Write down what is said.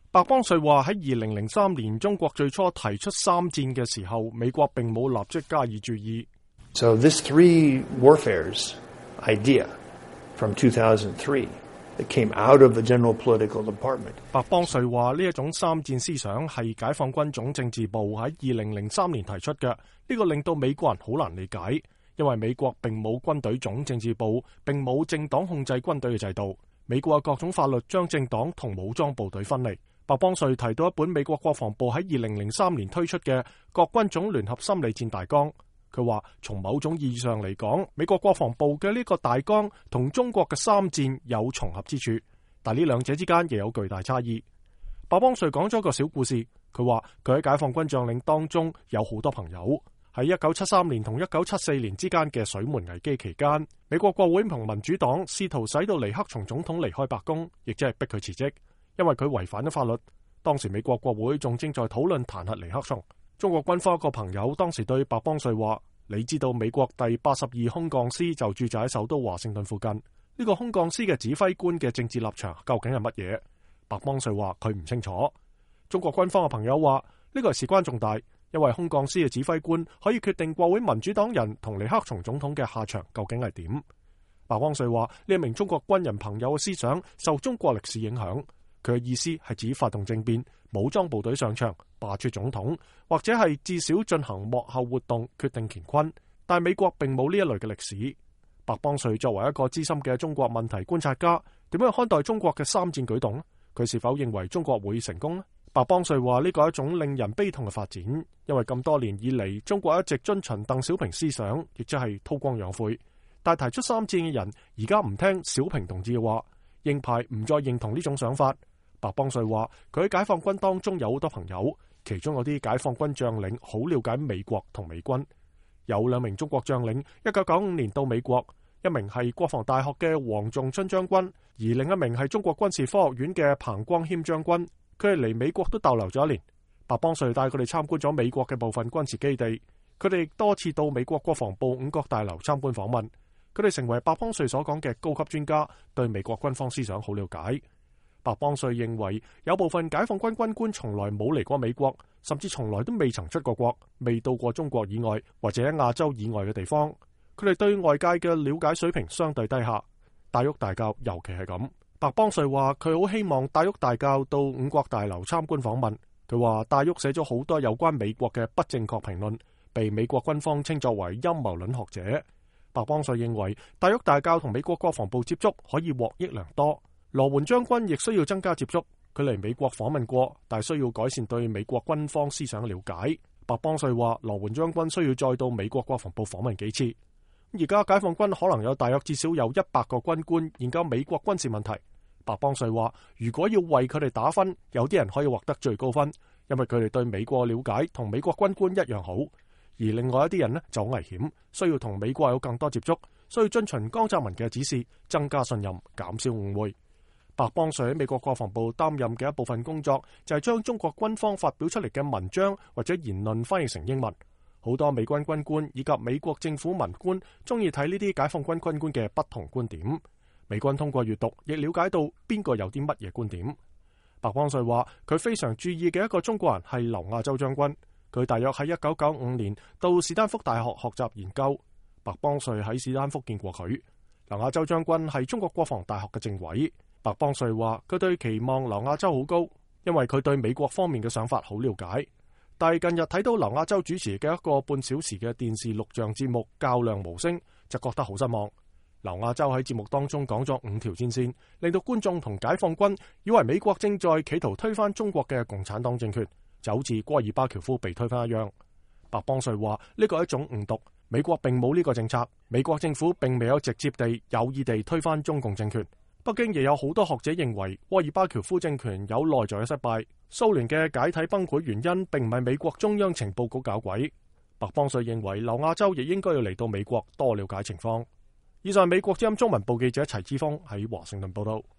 白邦瑞話喺2003年中國最初提出三戰嘅時候，美國並冇立即加以注意。 So this three warfares idea from 2003 that came out of the general political department。 白邦瑞話呢一種三戰思想係解放軍總政治部喺2003年提出嘅，呢個令到美國人好難理解，因為美國並冇軍隊總政治部，並冇政黨控制軍隊嘅制度。美國嘅各種法律將政黨同武裝部隊分離。白邦瑞提到一本美國國防部喺2003年推出嘅各軍種聯合心理戰大綱。佢話從某種意義上嚟講，美國國防部嘅呢個大綱同中國嘅三戰有重合之處，但呢兩者之間亦有巨大差異。白邦瑞講咗個小故事，佢話佢喺解放軍將領當中有好多朋友。喺1973年同1974年之間嘅水門危機期間，美國國會同民主黨試圖使到尼克松總統離開白宮，亦即係逼佢辭職。因為佢違反咗法律，當時美國國會仲正在討論彈劾尼克松。中國軍方一個朋友當時對白邦瑞話：你知道美國第82空降師就駐紮喺首都華盛頓附近，呢個空降師嘅指揮官嘅政治立場究竟係乜嘢？白邦瑞話佢唔清楚。中國軍方嘅朋友話呢個係事關重大，因為空降師嘅指揮官可以決定國會民主黨人同尼克松總統嘅下場究竟係點。白邦瑞話呢一名中國軍人朋友嘅思想受中國歷史影響。佢嘅意思係指發動政變、武裝部隊上場、罷黜總統，或者係至少進行幕後活動決定乾坤。但美國並冇呢一類嘅歷史。白邦瑞作為一個資深嘅中國問題觀察家，點樣看待中國嘅三戰舉動？佢是否認為中國會成功？白邦瑞話呢個係一種令人悲痛嘅發展，因為咁多年以嚟，中國一直遵循鄧小平思想，亦即係韜光養晦。但提出三戰嘅人而家唔聽小平同志嘅話，鷹派唔再認同呢種想法。白邦瑞話佢喺解放軍當中有好多朋友，其中有啲解放軍將領好了解美國同美軍。有兩名中國將領1995年到美國，一名係國防大學嘅黃仲春將軍，而另一名係中國軍事科學院嘅彭光謙將軍。佢哋嚟美國都逗留咗1年。白邦瑞帶佢哋參觀咗美國嘅部分軍事基地，佢哋亦多次到美國國防部五角大樓參觀訪問。佢哋成為白邦瑞所講嘅高級專家，對美國軍方思想好了解。白邦瑞認為有部分解放軍軍官從來冇嚟過美國，甚至從來都未曾出過國，未到過中國以外或者喺亞洲以外嘅地方。佢哋對外界嘅了解水平相對低下。戴旭大校尤其係咁。白邦瑞話佢好希望戴旭大校到五角大樓參觀訪問。佢話戴旭寫咗好多有關美國嘅不正確評論，被美國軍方稱作為陰謀論學者。白邦瑞認為戴旭大校同美國國防部接觸可以獲益良多。羅援將軍亦需要增加接觸，佢嚟美國訪問過，但需要改善對美國軍方思想嘅了解。白邦瑞話羅援將軍需要再到美國國防部訪問幾次。而家解放軍可能有大約至少有100個軍官研究美國軍事問題。白邦瑞話如果要為佢哋打分，有啲人可以獲得最高分，因為佢哋對美國了解同美國軍官一樣好。而另外一啲人呢就好危險，需要同美國有更多接觸，需要遵循江澤民嘅指示，增加信任，減少誤會。白邦瑞喺美國國防部擔任嘅一部分工作就係將中國軍方發表出嚟嘅文章或者言論翻譯成英文。好多美軍軍官以及美國政府文官中意睇呢啲解放軍軍官嘅不同觀點。美軍通過閱讀亦了解到邊個有啲乜嘢觀點。白邦瑞話佢非常注意嘅一個中國人係劉亞洲將軍，佢大約喺1995年到史丹福大學學習研究。白邦瑞喺史丹福見過佢。劉亞洲將軍係中國國防大學嘅政委。白邦瑞話佢對期望劉亞洲好高，因為佢對美國方面嘅想法好了解。但係近日睇到劉亞洲主持嘅一個半小時嘅電視錄像節目較量無聲，就覺得好失望。劉亞洲喺節目當中講咗5條戰線，令到觀眾同解放軍以為美國正在企圖推翻中國嘅共產黨政權，就好似戈爾巴喬夫被推翻一樣。白邦瑞話呢個係一種誤讀，美國並冇呢個政策，美國政府並未有直接地有意地推翻中共政權。北京亦有好多學者認為戈爾巴喬夫政權有內在嘅失敗，蘇聯嘅解體崩潰原因並唔係美國中央情報局搞鬼。白邦瑞認為劉亞洲亦應該要嚟到美國多了解情況。以上係美國之音中文部記者齊之鋒喺華盛頓報道。